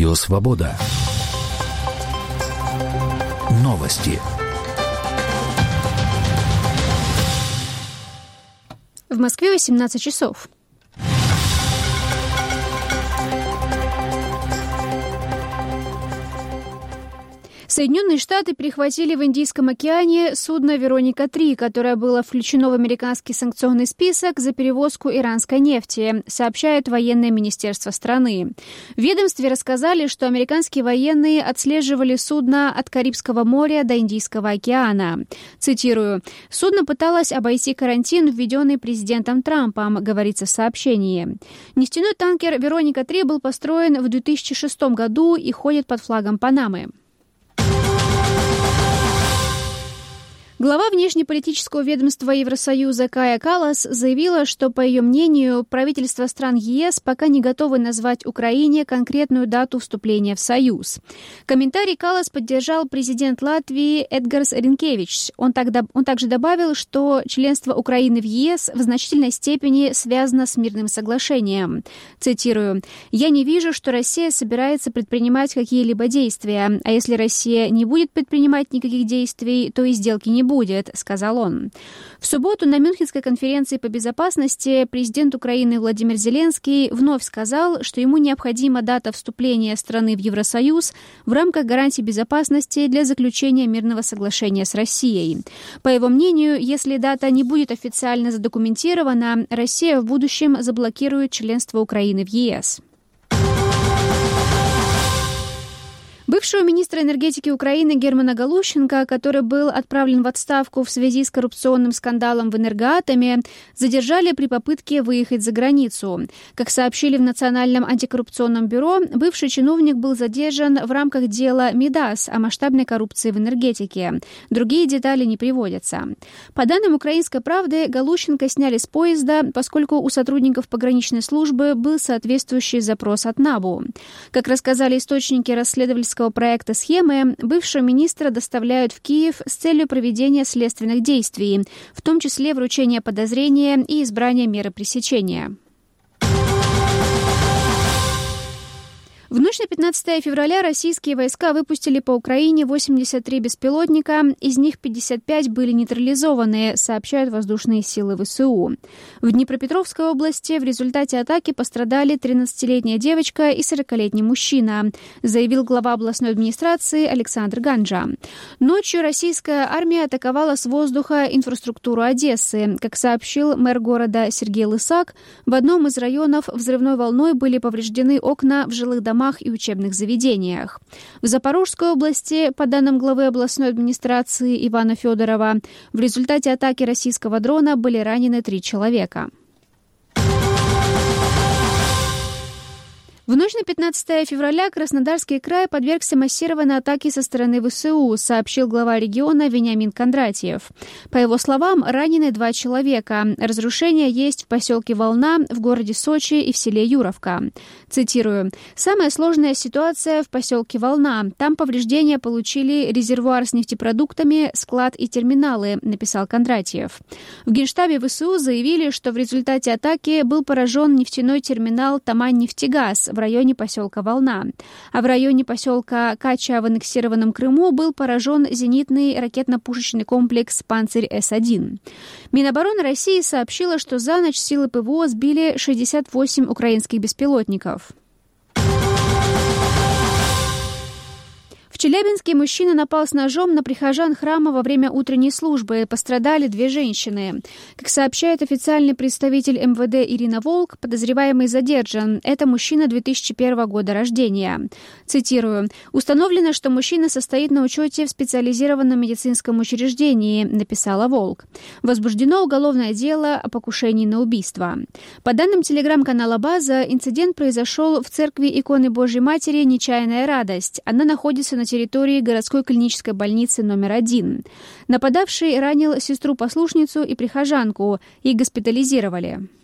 Радио Свобода. Новости. В Москве 18 часов. Соединенные Штаты перехватили в Индийском океане судно «Вероника-3», которое было включено в американский санкционный список за перевозку иранской нефти, сообщает военное министерство страны. В ведомстве рассказали, что американские военные отслеживали судно от Карибского моря до Индийского океана. Цитирую: «Судно пыталось обойти карантин, введенный президентом Трампом», говорится в сообщении. Нефтяной танкер «Вероника-3» был построен в 2006 году и ходит под флагом Панамы. Глава внешнеполитического ведомства Евросоюза Кая Каллас заявила, что, по ее мнению, правительства стран ЕС пока не готовы назвать Украине конкретную дату вступления в Союз. Комментарий Каллас поддержал президент Латвии Эдгарс Ринкевичс. Он также добавил, что членство Украины в ЕС в значительной степени связано с мирным соглашением. Цитирую: «Я не вижу, что Россия собирается предпринимать какие-либо действия, а если Россия не будет предпринимать никаких действий, то и сделки не будет», — сказал он. В субботу на Мюнхенской конференции по безопасности президент Украины Владимир Зеленский вновь сказал, что ему необходима дата вступления страны в Евросоюз в рамках гарантий безопасности для заключения мирного соглашения с Россией. По его мнению, если дата не будет официально задокументирована, Россия в будущем заблокирует членство Украины в ЕС. Бывшего министра энергетики Украины Германа Галущенко, который был отправлен в отставку в связи с коррупционным скандалом в Энергоатоме, задержали при попытке выехать за границу. Как сообщили в Национальном антикоррупционном бюро, бывший чиновник был задержан в рамках дела МИДАС о масштабной коррупции в энергетике. Другие детали не приводятся. По данным «Украинской правды», Галущенко сняли с поезда, поскольку у сотрудников пограничной службы был соответствующий запрос от НАБУ. Как рассказали источники расследовательского проекта «Схемы», бывшего министра доставляют в Киев с целью проведения следственных действий, в том числе вручения подозрения и избрания меры пресечения. В ночь на 15 февраля российские войска выпустили по Украине 83 беспилотника, из них 55 были нейтрализованы, сообщают воздушные силы ВСУ. В Днепропетровской области в результате атаки пострадали 13-летняя девочка и 40-летний мужчина, заявил глава областной администрации Александр Ганджа. Ночью российская армия атаковала с воздуха инфраструктуру Одессы. Как сообщил мэр города Сергей Лысак, в одном из районов взрывной волной были повреждены окна в жилых домах и учебных заведениях. В Запорожской области, по данным главы областной администрации Ивана Федорова, в результате атаки российского дрона были ранены 3 человека. В ночь на 15 февраля Краснодарский край подвергся массированной атаке со стороны ВСУ, сообщил глава региона Вениамин Кондратьев. По его словам, ранены 2 человека. Разрушения есть в поселке Волна, в городе Сочи и в селе Юровка. Цитирую: «Самая сложная ситуация в поселке Волна. Там повреждения получили резервуар с нефтепродуктами, склад и терминалы», написал Кондратьев. В Генштабе ВСУ заявили, что в результате атаки был поражен нефтяной терминал «Тамань-нефтегаз» в районе поселка Волна. А в районе поселка Кача в аннексированном Крыму был поражен зенитный ракетно-пушечный комплекс «Панцирь-С-1». Минобороны России сообщила, что за ночь силы ПВО сбили 68 украинских беспилотников. В Челябинске мужчина напал с ножом на прихожан храма во время утренней службы. Пострадали 2 женщины. Как сообщает официальный представитель МВД Ирина Волк, подозреваемый задержан. Это мужчина 2001 года рождения. Цитирую: «Установлено, что мужчина состоит на учете в специализированном медицинском учреждении», написала Волк. Возбуждено уголовное дело о покушении на убийство. По данным телеграм-канала «База», инцидент произошел в церкви иконы Божьей Матери «Нечаянная радость». Она находится на территории городской клинической больницы номер 1. Нападавший ранил сестру-послушницу и прихожанку. Их госпитализировали.